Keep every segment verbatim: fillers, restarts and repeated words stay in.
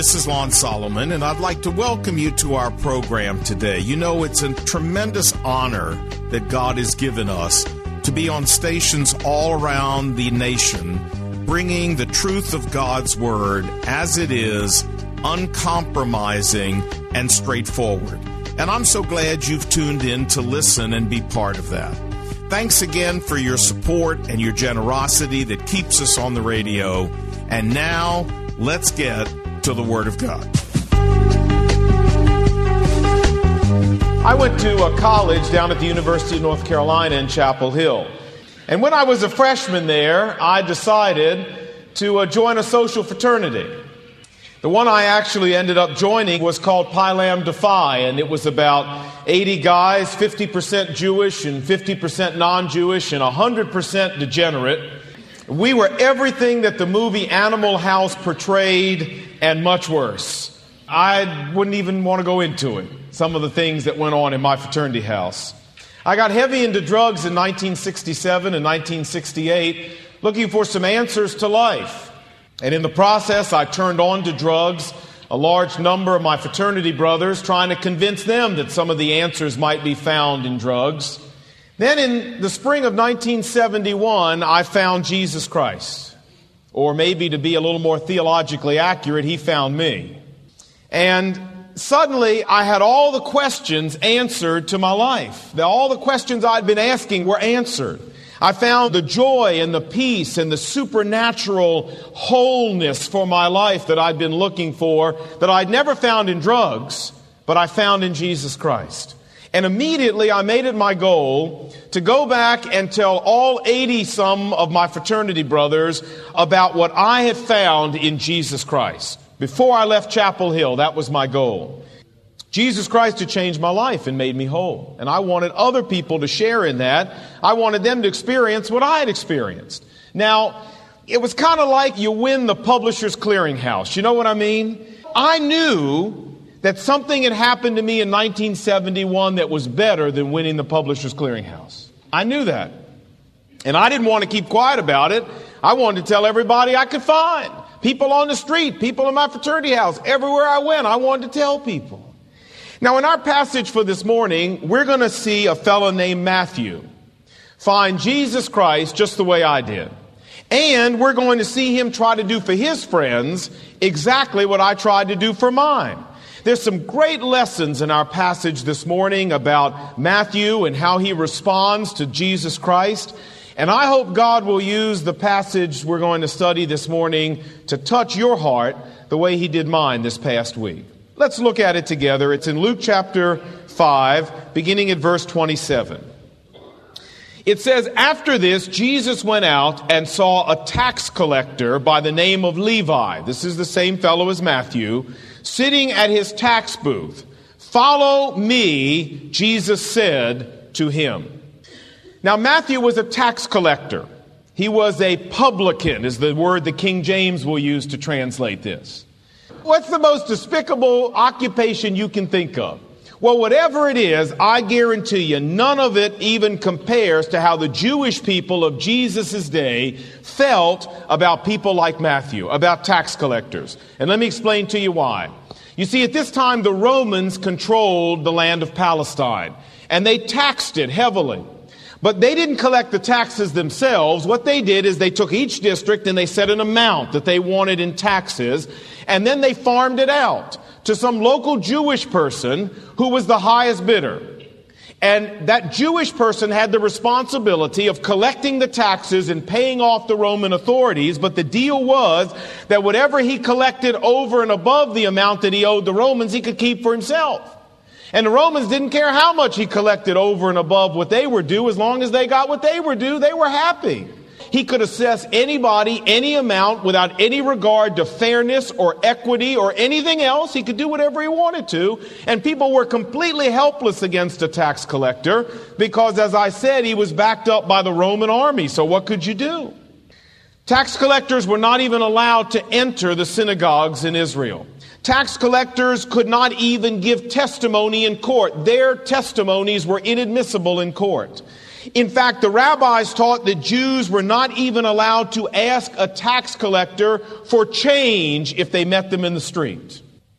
this is Lon Solomon, and I'd like to welcome you to our program today. You know, it's a tremendous honor that God has given us to be on stations all around the nation, bringing the truth of God's Word as it is, uncompromising and straightforward. And I'm so glad you've tuned in to listen and be part of that. Thanks again for your support and your generosity that keeps us on the radio. And now, let's get to the Word of God. I went to a college down at the University of North Carolina in Chapel Hill. And when I was a freshman there, I decided to uh, join a social fraternity. The one I actually ended up joining was called Pi Lambda Phi, and it was about eighty guys, fifty percent Jewish and fifty percent non-Jewish and one hundred percent degenerate. We were everything that the movie Animal House portrayed and much worse. I wouldn't even want to go into it, some of the things that went on in my fraternity house. I got heavy into drugs in nineteen sixty-seven and nineteen sixty-eight, looking for some answers to life. And in the process, I turned on to drugs, a large number of my fraternity brothers, trying to convince them that some of the answers might be found in drugs. Then in the spring of nineteen seventy-one, I found Jesus Christ. Or maybe to be a little more theologically accurate, he found me. And suddenly, I had all the questions answered to my life. All the questions I'd been asking were answered. I found the joy and the peace and the supernatural wholeness for my life that I'd been looking for, that I'd never found in drugs, but I found in Jesus Christ. And immediately I made it my goal to go back and tell all eighty-some of my fraternity brothers about what I had found in Jesus Christ. Before I left Chapel Hill, that was my goal. Jesus Christ had changed my life and made me whole. And I wanted other people to share in that. I wanted them to experience what I had experienced. Now, it was kind of like you win the Publishers Clearinghouse. You know what I mean? I knew that something had happened to me in nineteen seventy-one that was better than winning the Publishers Clearinghouse. I knew that. And I didn't want to keep quiet about it. I wanted to tell everybody I could find. People on the street, people in my fraternity house, everywhere I went, I wanted to tell people. Now, in our passage for this morning, we're going to see a fellow named Matthew find Jesus Christ just the way I did. And we're going to see him try to do for his friends exactly what I tried to do for mine. There's some great lessons in our passage this morning about Matthew and how he responds to Jesus Christ. And I hope God will use the passage we're going to study this morning to touch your heart the way he did mine this past week. Let's look at it together. It's in Luke chapter five, beginning at verse twenty-seven. It says, "After this, Jesus went out and saw a tax collector by the name of Levi," this is the same fellow as Matthew, "sitting at his tax booth. 'Follow me,' Jesus said to him." Now, Matthew was a tax collector. He was a publican, is the word the King James will use to translate this. What's the most despicable occupation you can think of? Well, whatever it is, I guarantee you, none of it even compares to how the Jewish people of Jesus' day felt about people like Matthew, about tax collectors. And let me explain to you why. You see, at this time, the Romans controlled the land of Palestine, and they taxed it heavily. But they didn't collect the taxes themselves. What they did is they took each district and they set an amount that they wanted in taxes, and then they farmed it out to some local Jewish person who was the highest bidder. And that Jewish person had the responsibility of collecting the taxes and paying off the Roman authorities, but the deal was that whatever he collected over and above the amount that he owed the Romans, he could keep for himself. And the Romans didn't care how much he collected over and above what they were due. As long as they got what they were due, they were happy. He could assess anybody any amount without any regard to fairness or equity or anything else. He could do whatever he wanted to. And people were completely helpless against a tax collector because, as I said, he was backed up by the Roman army. So what could you do? Tax collectors were not even allowed to enter the synagogues in Israel. Tax collectors could not even give testimony in court. Their testimonies were inadmissible in court. In fact, the rabbis taught that Jews were not even allowed to ask a tax collector for change if they met them in the street.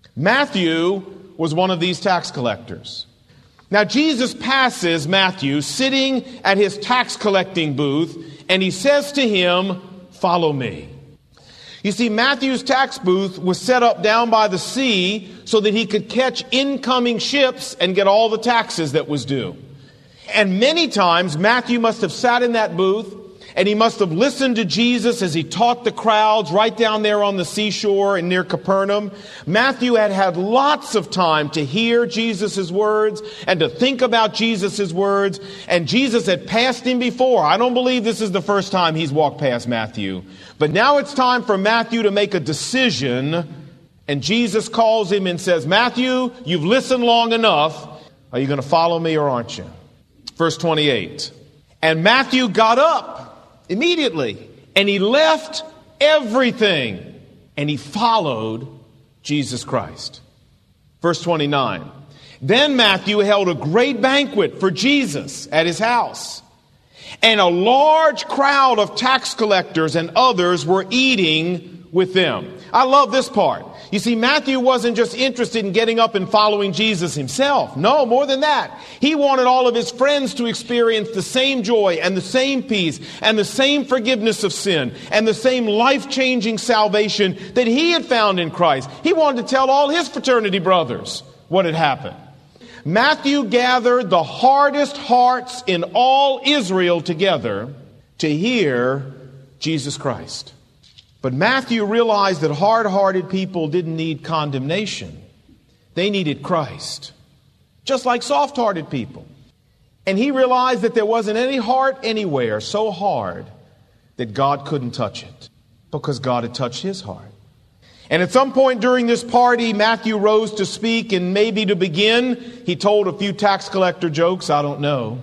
Matthew was one of these tax collectors. Now, Jesus passes Matthew sitting at his tax collecting booth, and he says to him, "Follow me." You see, Matthew's tax booth was set up down by the sea so that he could catch incoming ships and get all the taxes that was due. And many times, Matthew must have sat in that booth, and he must have listened to Jesus as he taught the crowds right down there on the seashore and near Capernaum. Matthew had had lots of time to hear Jesus' words and to think about Jesus' words, and Jesus had passed him before. I don't believe this is the first time he's walked past Matthew. But now it's time for Matthew to make a decision, and Jesus calls him and says, "Matthew, you've listened long enough. Are you going to follow me or aren't you?" Verse twenty-eight. And Matthew got up immediately, and he left everything, and he followed Jesus Christ. Verse twenty-nine. Then Matthew held a great banquet for Jesus at his house, and a large crowd of tax collectors and others were eating with them. I love this part. You see, Matthew wasn't just interested in getting up and following Jesus himself. No, more than that. He wanted all of his friends to experience the same joy and the same peace and the same forgiveness of sin and the same life-changing salvation that he had found in Christ. He wanted to tell all his fraternity brothers what had happened. Matthew gathered the hardest hearts in all Israel together to hear Jesus Christ. But Matthew realized that hard-hearted people didn't need condemnation. They needed Christ, just like soft-hearted people. And he realized that there wasn't any heart anywhere so hard that God couldn't touch it, because God had touched his heart. And at some point during this party, Matthew rose to speak, and maybe to begin, he told a few tax collector jokes, I don't know.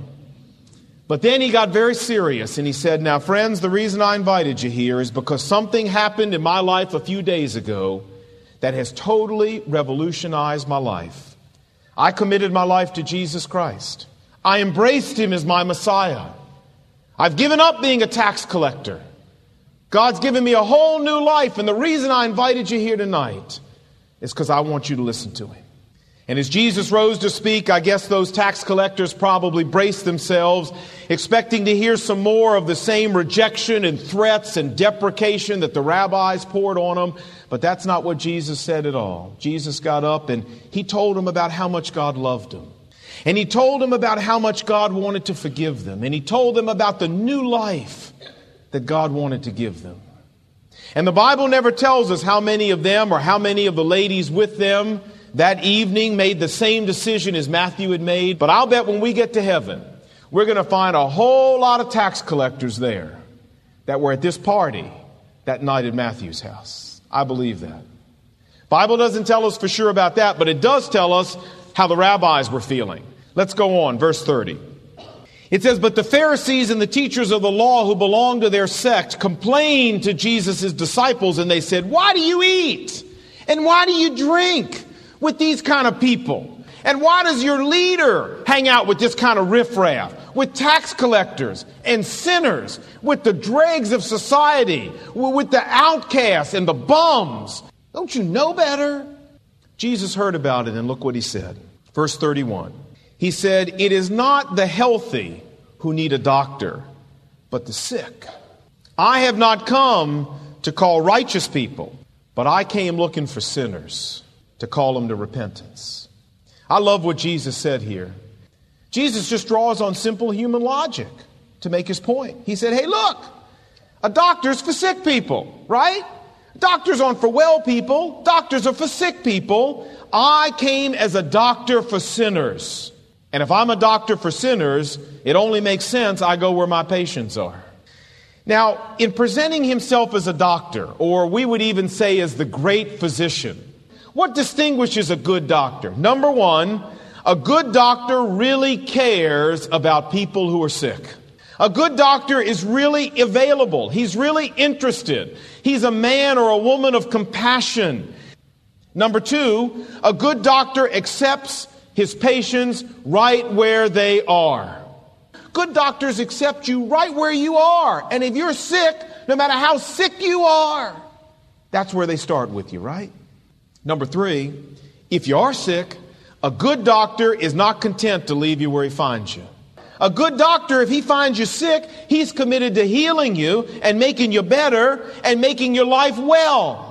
But then he got very serious, and he said, "Now, friends, the reason I invited you here is because something happened in my life a few days ago that has totally revolutionized my life. I committed my life to Jesus Christ. I embraced him as my Messiah. I've given up being a tax collector. God's given me a whole new life, and the reason I invited you here tonight is because I want you to listen to him." And as Jesus rose to speak, I guess those tax collectors probably braced themselves, expecting to hear some more of the same rejection and threats and deprecation that the rabbis poured on them. But that's not what Jesus said at all. Jesus got up and he told them about how much God loved them. And he told them about how much God wanted to forgive them. And he told them about the new life that God wanted to give them. And the Bible never tells us how many of them or how many of the ladies with them that evening made the same decision as Matthew had made. But I'll bet when we get to heaven, we're going to find a whole lot of tax collectors there that were at this party that night at Matthew's house. I believe that. Bible doesn't tell us for sure about that, but it does tell us how the rabbis were feeling. Let's go on, verse thirty. It says, "But the Pharisees and the teachers of the law who belonged to their sect complained to Jesus' disciples, and they said, 'Why do you eat? And why do you drink with these kind of people? And why does your leader hang out with this kind of riffraff, with tax collectors and sinners, with the dregs of society, with the outcasts and the bums? Don't you know better?'" Jesus heard about it, and look what he said. Verse thirty-one. He said, "It is not the healthy who need a doctor, but the sick. I have not come to call righteous people, but I came looking for sinners, to call them to repentance." I love what Jesus said here. Jesus just draws on simple human logic to make his point. He said, hey, look, a doctor's for sick people, right? Doctors aren't for well people. Doctors are for sick people. I came as a doctor for sinners. And if I'm a doctor for sinners, it only makes sense I go where my patients are. Now, in presenting himself as a doctor, or we would even say as the great physician, what distinguishes a good doctor? Number one, a good doctor really cares about people who are sick. A good doctor is really available. He's really interested. He's a man or a woman of compassion. Number two, a good doctor accepts his patients right where they are. Good doctors accept you right where you are. And if you're sick, no matter how sick you are, that's where they start with you, right? Number three, if you are sick, a good doctor is not content to leave you where he finds you. A good doctor, if he finds you sick, he's committed to healing you and making you better and making your life well.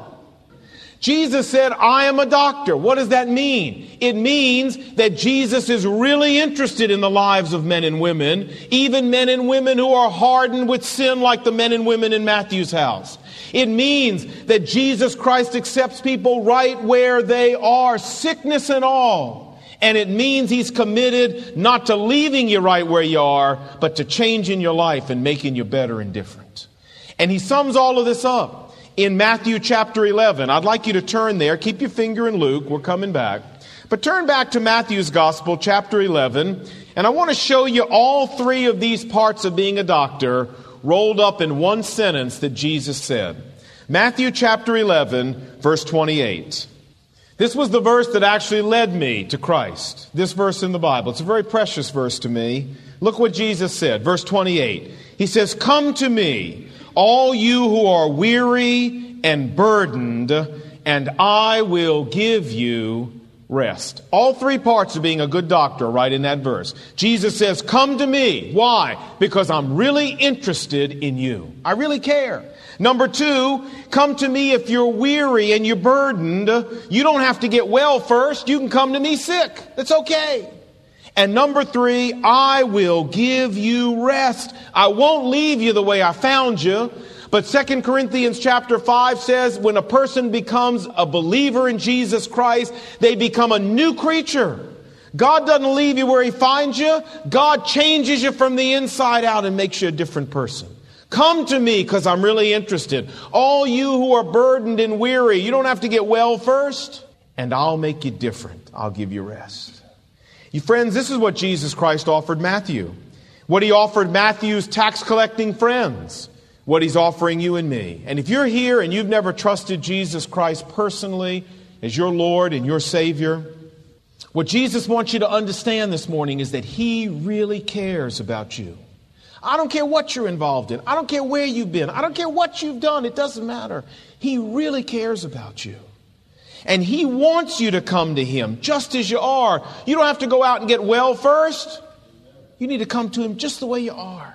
Jesus said, I am a doctor. What does that mean? It means that Jesus is really interested in the lives of men and women, even men and women who are hardened with sin like the men and women in Matthew's house. It means that Jesus Christ accepts people right where they are, sickness and all. And it means he's committed not to leaving you right where you are, but to changing your life and making you better and different. And he sums all of this up in Matthew chapter eleven. I'd like you to turn there. Keep your finger in Luke. We're coming back. But turn back to Matthew's Gospel, chapter eleven. And I want to show you all three of these parts of being a doctor rolled up in one sentence that Jesus said. Matthew chapter eleven, verse twenty-eight. This was the verse that actually led me to Christ. This verse in the Bible. It's a very precious verse to me. Look what Jesus said. Verse twenty-eight. He says, come to me, all you who are weary and burdened, and I will give you rest. All three parts of being a good doctor are right in that verse. Jesus says, come to me. Why? Because I'm really interested in you. I really care. Number two, come to me if you're weary and you're burdened. You don't have to get well first. You can come to me sick. That's okay. And number three, I will give you rest. I won't leave you the way I found you. But Second Corinthians chapter five says when a person becomes a believer in Jesus Christ, they become a new creature. God doesn't leave you where he finds you. God changes you from the inside out and makes you a different person. Come to me because I'm really interested. All you who are burdened and weary, you don't have to get well first, and I'll make you different. I'll give you rest. You friends, this is what Jesus Christ offered Matthew. What he offered Matthew's tax collecting friends. What he's offering you and me. And if you're here and you've never trusted Jesus Christ personally as your Lord and your Savior, what Jesus wants you to understand this morning is that he really cares about you. I don't care what you're involved in. I don't care where you've been. I don't care what you've done. It doesn't matter. He really cares about you. And he wants you to come to him just as you are. You don't have to go out and get well first. You need to come to him just the way you are.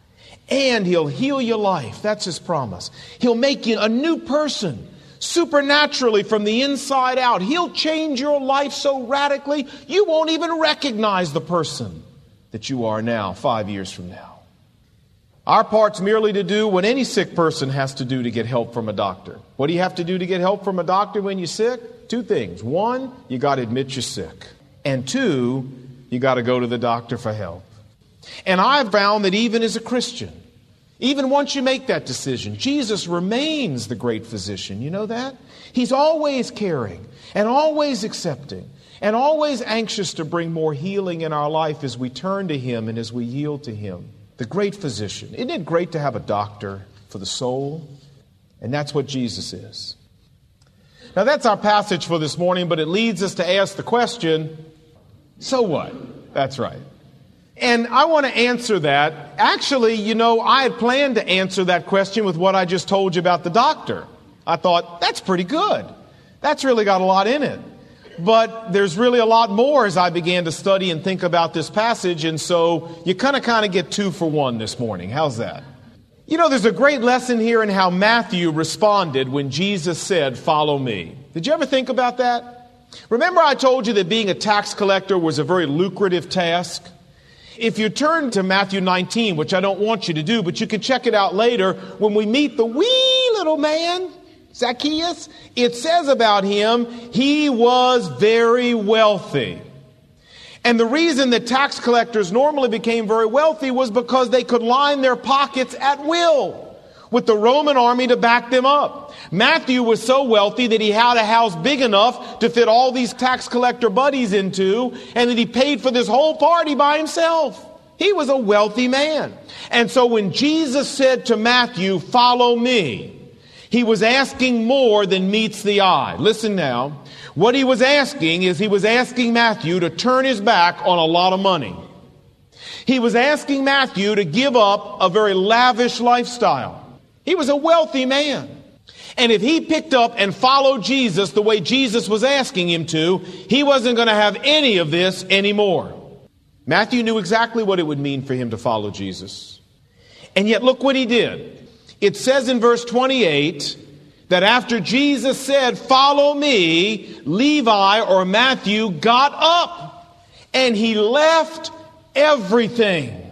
And he'll heal your life. That's his promise. He'll make you a new person supernaturally from the inside out. He'll change your life so radically you won't even recognize the person that you are now five years from now. Our part's merely to do what any sick person has to do to get help from a doctor. What do you have to do to get help from a doctor when you're sick? Two things. One, you got to admit you're sick. And two, you got to go to the doctor for help. And I've found that even as a Christian, even once you make that decision, Jesus remains the great physician. You know that? He's always caring and always accepting and always anxious to bring more healing in our life as we turn to him and as we yield to him. The great physician. Isn't it great to have a doctor for the soul? And that's what Jesus is. Now that's our passage for this morning, but it leads us to ask the question, so what? That's right. And I want to answer that. Actually, you know, I had planned to answer that question with what I just told you about the doctor. I thought, that's pretty good. That's really got a lot in it. But there's really a lot more as I began to study and think about this passage. And so you kind of kind of get two for one this morning. How's that? You know, there's a great lesson here in how Matthew responded when Jesus said, follow me. Did you ever think about that? Remember I told you that being a tax collector was a very lucrative task? If you turn to Matthew nineteen, which I don't want you to do, but you can check it out later, when we meet the wee little man, Zacchaeus, it says about him, he was very wealthy. And the reason that tax collectors normally became very wealthy was because they could line their pockets at will with the Roman army to back them up. Matthew was so wealthy that he had a house big enough to fit all these tax collector buddies into, and that he paid for this whole party by himself. He was a wealthy man. And so when Jesus said to Matthew, follow me, he was asking more than meets the eye. Listen now. What he was asking is he was asking Matthew to turn his back on a lot of money. He was asking Matthew to give up a very lavish lifestyle. He was a wealthy man. And if he picked up and followed Jesus the way Jesus was asking him to, he wasn't going to have any of this anymore. Matthew knew exactly what it would mean for him to follow Jesus. And yet look what he did. It says in verse twenty-eight that after Jesus said, "Follow me," Levi or Matthew got up and he left everything.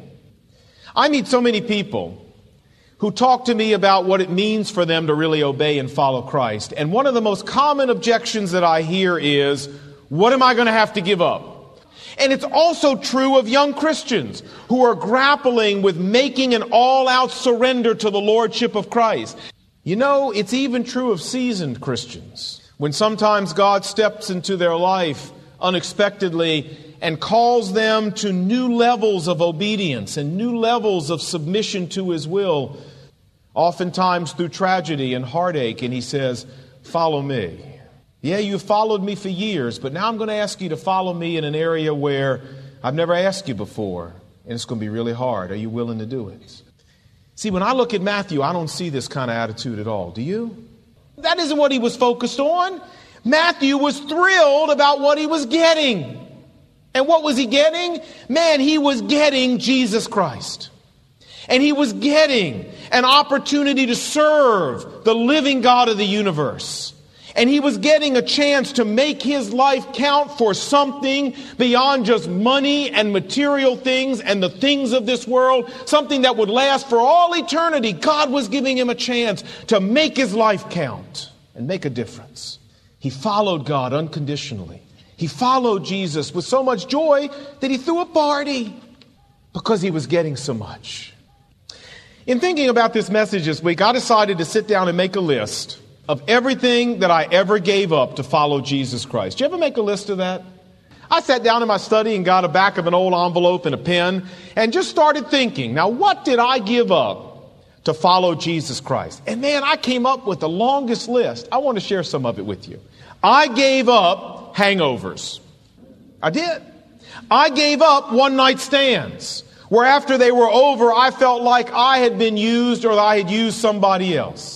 I meet so many people who talk to me about what it means for them to really obey and follow Christ. And one of the most common objections that I hear is, what am I going to have to give up? And it's also true of young Christians who are grappling with making an all-out surrender to the Lordship of Christ. You know, it's even true of seasoned Christians. When sometimes God steps into their life unexpectedly and calls them to new levels of obedience and new levels of submission to His will, oftentimes through tragedy and heartache, and He says, "Follow me." Yeah, you've followed me for years, but now I'm going to ask you to follow me in an area where I've never asked you before, and it's going to be really hard. Are you willing to do it? See, when I look at Matthew, I don't see this kind of attitude at all. Do you? That isn't what he was focused on. Matthew was thrilled about what he was getting. And what was he getting? Man, he was getting Jesus Christ. And he was getting an opportunity to serve the living God of the universe. And he was getting a chance to make his life count for something beyond just money and material things and the things of this world, something that would last for all eternity. God was giving him a chance to make his life count and make a difference. He followed God unconditionally. He followed Jesus with so much joy that he threw a party because he was getting so much. In thinking about this message this week, I decided to sit down and make a list of everything that I ever gave up to follow Jesus Christ. Did you ever make a list of that? I sat down in my study and got a back of an old envelope and a pen and just started thinking, now what did I give up to follow Jesus Christ? And man, I came up with the longest list. I want to share some of it with you. I gave up hangovers. I did. I gave up one-night stands, where after they were over, I felt like I had been used or I had used somebody else.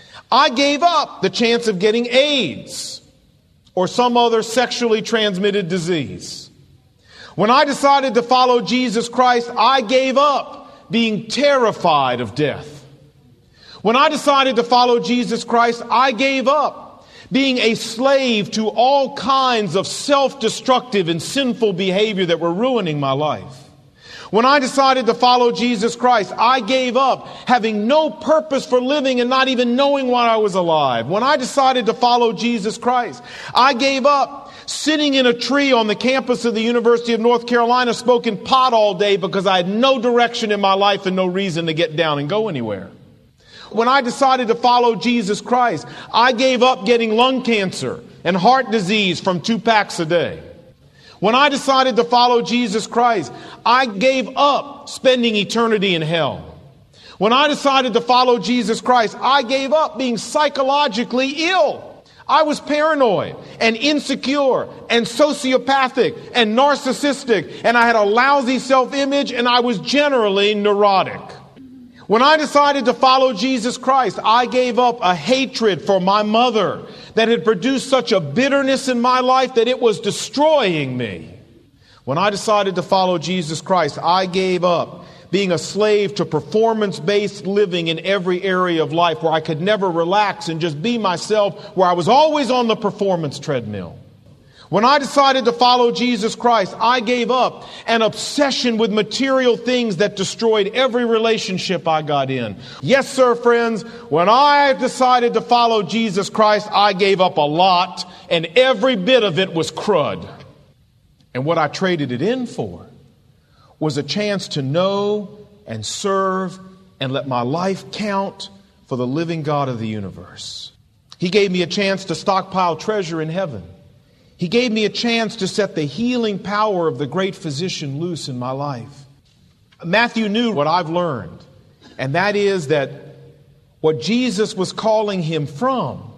I gave up the chance of getting AIDS or some other sexually transmitted disease. When I decided to follow Jesus Christ, I gave up being terrified of death. When I decided to follow Jesus Christ, I gave up being a slave to all kinds of self-destructive and sinful behavior that were ruining my life. When I decided to follow Jesus Christ, I gave up having no purpose for living and not even knowing why I was alive. When I decided to follow Jesus Christ, I gave up sitting in a tree on the campus of the University of North Carolina smoking pot all day because I had no direction in my life and no reason to get down and go anywhere. When I decided to follow Jesus Christ, I gave up getting lung cancer and heart disease from two packs a day. When I decided to follow Jesus Christ, I gave up spending eternity in hell. When I decided to follow Jesus Christ, I gave up being psychologically ill. I was paranoid and insecure and sociopathic and narcissistic, and I had a lousy self-image, and I was generally neurotic. When I decided to follow Jesus Christ, I gave up a hatred for my mother that had produced such a bitterness in my life that it was destroying me. When I decided to follow Jesus Christ, I gave up being a slave to performance-based living in every area of life where I could never relax and just be myself, where I was always on the performance treadmill. When I decided to follow Jesus Christ, I gave up an obsession with material things that destroyed every relationship I got in. Yes, sir, friends, when I decided to follow Jesus Christ, I gave up a lot, and every bit of it was crud. And what I traded it in for was a chance to know and serve and let my life count for the living God of the universe. He gave me a chance to stockpile treasure in heaven. He gave me a chance to set the healing power of the great physician loose in my life. Matthew knew what I've learned, and that is that what Jesus was calling him from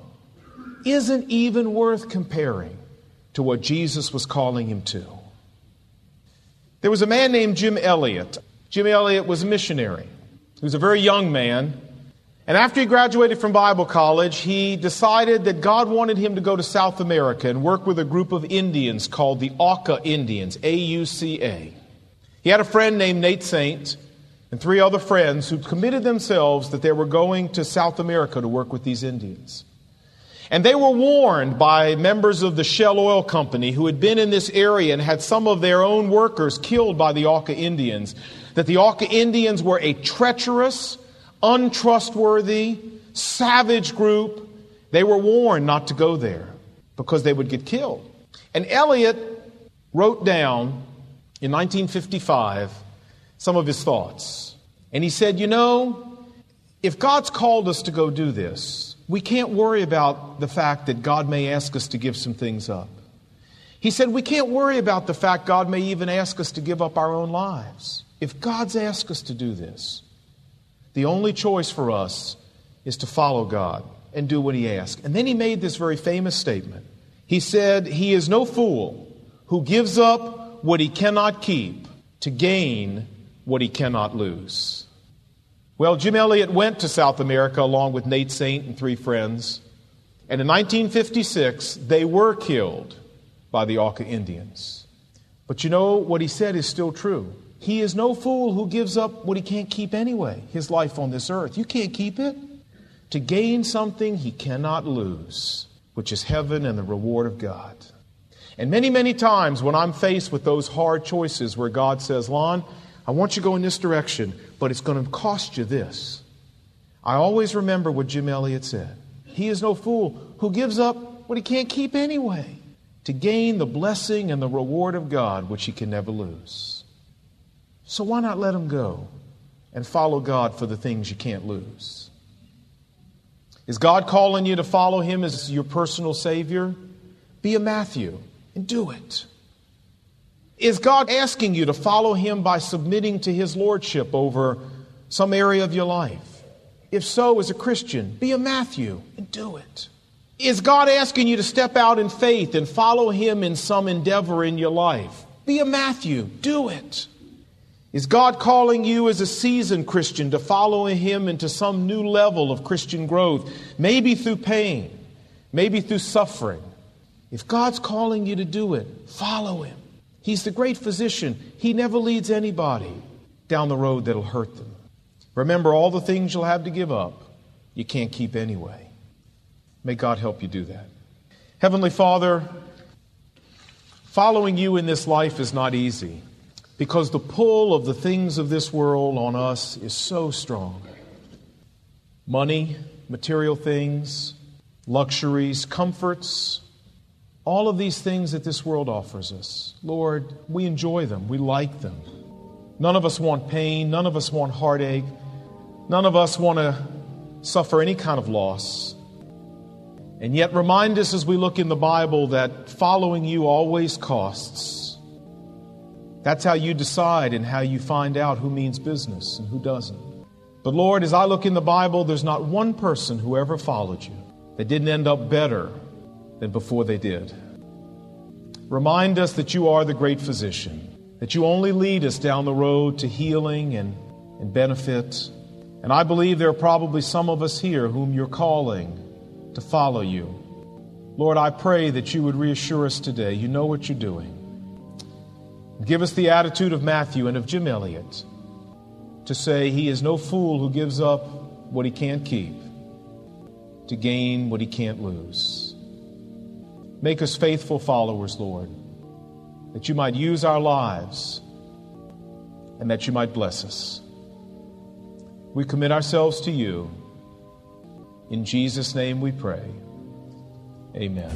isn't even worth comparing to what Jesus was calling him to. There was a man named Jim Elliot. Jim Elliot was a missionary. He was a very young man. And after he graduated from Bible college, he decided that God wanted him to go to South America and work with a group of Indians called the Auca Indians, A U C A. He had a friend named Nate Saint and three other friends who committed themselves that they were going to South America to work with these Indians. And they were warned by members of the Shell Oil Company who had been in this area and had some of their own workers killed by the Auca Indians, that the Auca Indians were a treacherous, untrustworthy, savage group. They were warned not to go there because they would get killed. And Elliot wrote down in nineteen fifty-five some of his thoughts. And he said, you know, if God's called us to go do this, we can't worry about the fact that God may ask us to give some things up. He said, we can't worry about the fact God may even ask us to give up our own lives. If God's asked us to do this, the only choice for us is to follow God and do what He asks. And then he made this very famous statement. He said, he is no fool who gives up what he cannot keep to gain what he cannot lose. Well, Jim Elliot went to South America along with Nate Saint and three friends. And in nineteen fifty-six, they were killed by the Auca Indians. But you know, what he said is still true. He is no fool who gives up what he can't keep anyway, his life on this earth. You can't keep it. To gain something he cannot lose, which is heaven and the reward of God. And many, many times when I'm faced with those hard choices where God says, Lon, I want you to go in this direction, but it's going to cost you this. I always remember what Jim Elliot said. He is no fool who gives up what he can't keep anyway to gain the blessing and the reward of God, which he can never lose. So why not let him go and follow God for the things you can't lose? Is God calling you to follow Him as your personal Savior? Be a Matthew and do it. Is God asking you to follow Him by submitting to His Lordship over some area of your life? If so, as a Christian, be a Matthew and do it. Is God asking you to step out in faith and follow Him in some endeavor in your life? Be a Matthew, do it. Is God calling you as a seasoned Christian to follow Him into some new level of Christian growth? Maybe through pain, maybe through suffering. If God's calling you to do it, follow Him. He's the great physician. He never leads anybody down the road that'll hurt them. Remember, all the things you'll have to give up, you can't keep anyway. May God help you do that. Heavenly Father, following you in this life is not easy, because the pull of the things of this world on us is so strong. Money, material things, luxuries, comforts, all of these things that this world offers us. Lord, we enjoy them. We like them. None of us want pain. None of us want heartache. None of us want to suffer any kind of loss. And yet remind us as we look in the Bible that following you always costs. That's how you decide and how you find out who means business and who doesn't. But Lord, as I look in the Bible, there's not one person who ever followed you that didn't end up better than before they did. Remind us that you are the great physician, that you only lead us down the road to healing and, and benefit. And I believe there are probably some of us here whom you're calling to follow you. Lord, I pray that you would reassure us today. You know what you're doing. Give us the attitude of Matthew and of Jim Elliot to say he is no fool who gives up what he can't keep to gain what he can't lose. Make us faithful followers, Lord, that you might use our lives and that you might bless us. We commit ourselves to you. In Jesus' name we pray. Amen.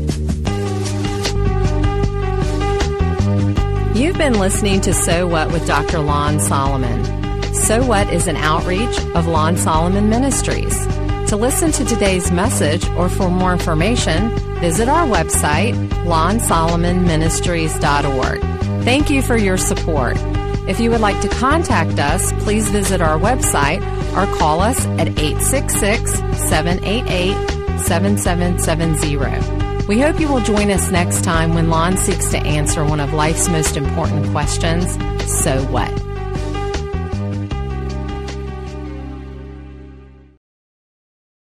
You've been listening to So What with Doctor Lon Solomon. So What is an outreach of Lon Solomon Ministries. To listen to today's message or for more information, visit our website, lon solomon ministries dot org. Thank you for your support. If you would like to contact us, please visit our website or call us at eight six six, seven eight eight, seven seven seven zero. We hope you will join us next time when Lon seeks to answer one of life's most important questions, so what?